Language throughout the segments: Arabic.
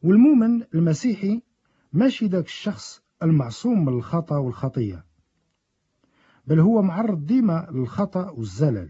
والمؤمن المسيحي ماشي داك الشخص المعصوم من الخطأ والخطية، بل هو معرض ديما للخطأ والزلل،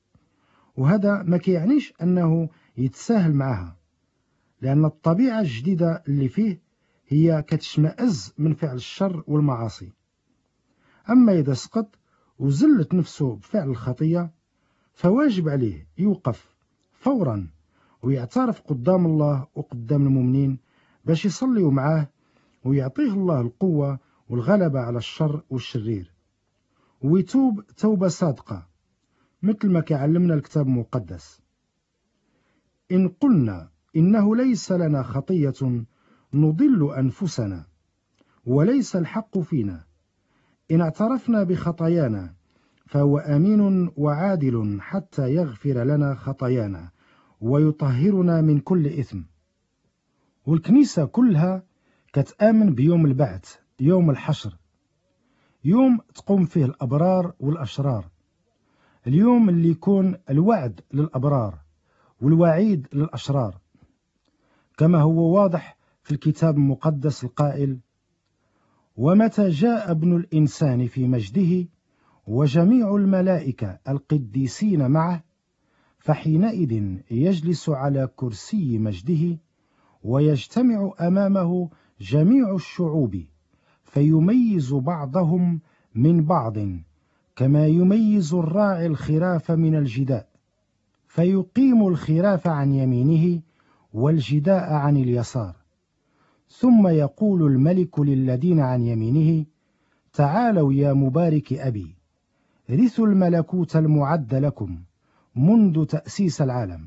وهذا ما كيعنيش أنه يتساهل معها، لأن الطبيعة الجديدة اللي فيه هي كتشمئز من فعل الشر والمعاصي. أما إذا سقط وزلت نفسه بفعل الخطية فواجب عليه يوقف فورا ويعترف قدام الله وقدام المؤمنين باش يصليوا معاه ويعطيه الله القوة والغلبة على الشر والشرير، ويتوب توبة صادقة مثل ما كيعلمنا الكتاب المقدس. إن قلنا إنه ليس لنا خطية نضل أنفسنا وليس الحق فينا، إن اعترفنا بخطايانا فهو أمين وعادل حتى يغفر لنا خطايانا ويطهرنا من كل إثم. والكنيسة كلها كتآمن بيوم البعث، يوم الحشر، يوم تقوم فيه الأبرار والأشرار، اليوم اللي يكون الوعد للأبرار والوعيد للأشرار، كما هو واضح في الكتاب المقدس القائل: ومتى جاء ابن الإنسان في مجده وجميع الملائكة القديسين معه فحينئذ يجلس على كرسي مجده ويجتمع أمامه جميع الشعوب فيميز بعضهم من بعض كما يميز الراعي الخراف من الجداء، فيقيم الخراف عن يمينه والجداء عن اليسار. ثم يقول الملك للذين عن يمينه: تعالوا يا مبارك أبي، رثوا الملكوت المعد لكم منذ تأسيس العالم.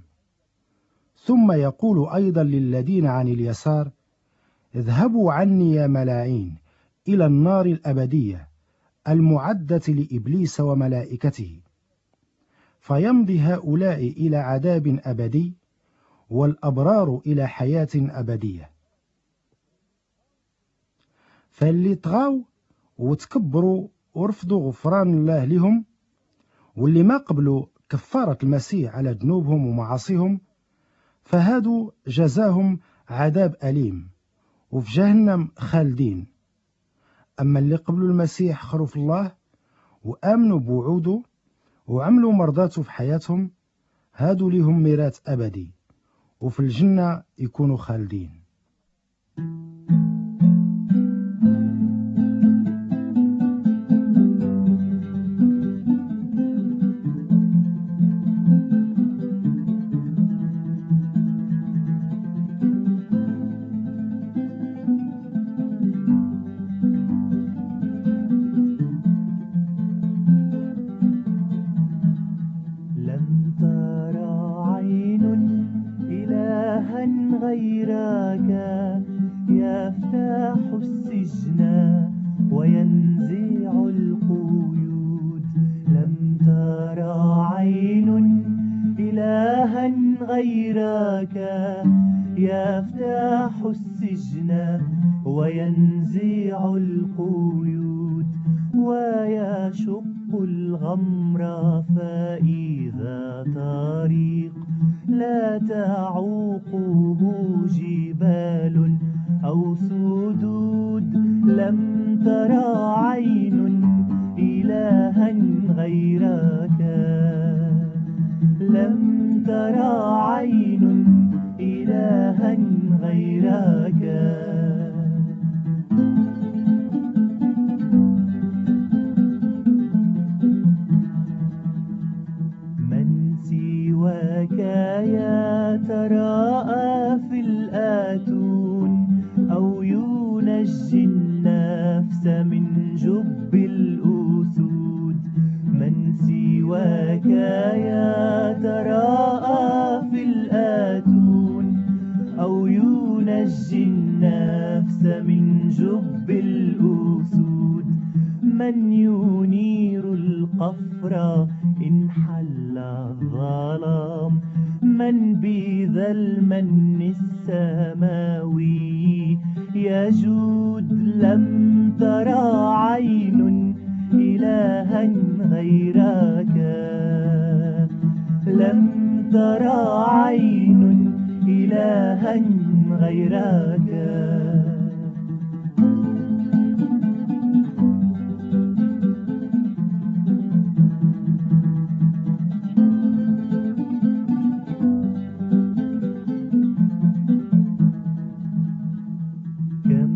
ثم يقول أيضا للذين عن اليسار: اذهبوا عني يا ملاعين إلى النار الأبدية المعدة لإبليس وملائكته. فيمضي هؤلاء إلى عذاب أبدي والأبرار إلى حياة أبدية. فاللي طغاو وتكبروا ورفضوا غفران الله لهم، واللي ما قبلوا كفارة المسيح على ذنوبهم ومعاصيهم، فهادو جزاهم عذاب أليم وفي جهنم خالدين. أما اللي قبلوا المسيح خروف الله وآمنوا بوعوده وعملوا مرضاته في حياتهم، هادو لهم ميراث أبدي وفي الجنة يكونوا خالدين. غيرك يفتح السجن وينزع القيود. لم ترى عين إلها غيرك يفتح السجن وينزع القيود ويشق الغمر فإذا طريق لا تعوقه جبال أو سدود. لم ترى عين إلها غيرك، لم ترى عين إلها غيرك. من سواك يتراءى في الآتون أو ينجي النفس من جب الأسود. من سواك يتراءى في الآتون أو ينجي النفس من جب الأسود. من ينير القفر إن حل الظلام. من بذا المن السماوي يجود. لم ترى عين إلها غيرك، لم ترى عين إلها غيرك. غيرك. كم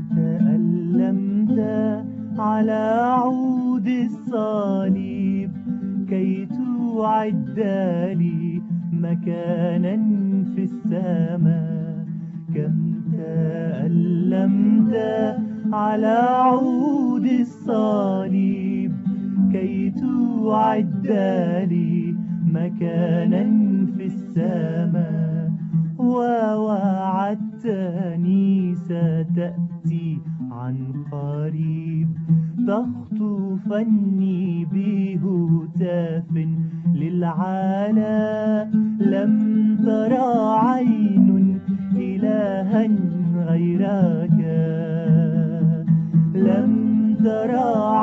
تألمت على عود الصليب كي توعد لي مكانا في السماء. كم تألمت على عود الصليب كي توعد لي مكانا في السماء. ووعدتني ستأتي عن قريب تخطفني بهتاف للعلا. لم ترى عين إلها غيرك، لم ترى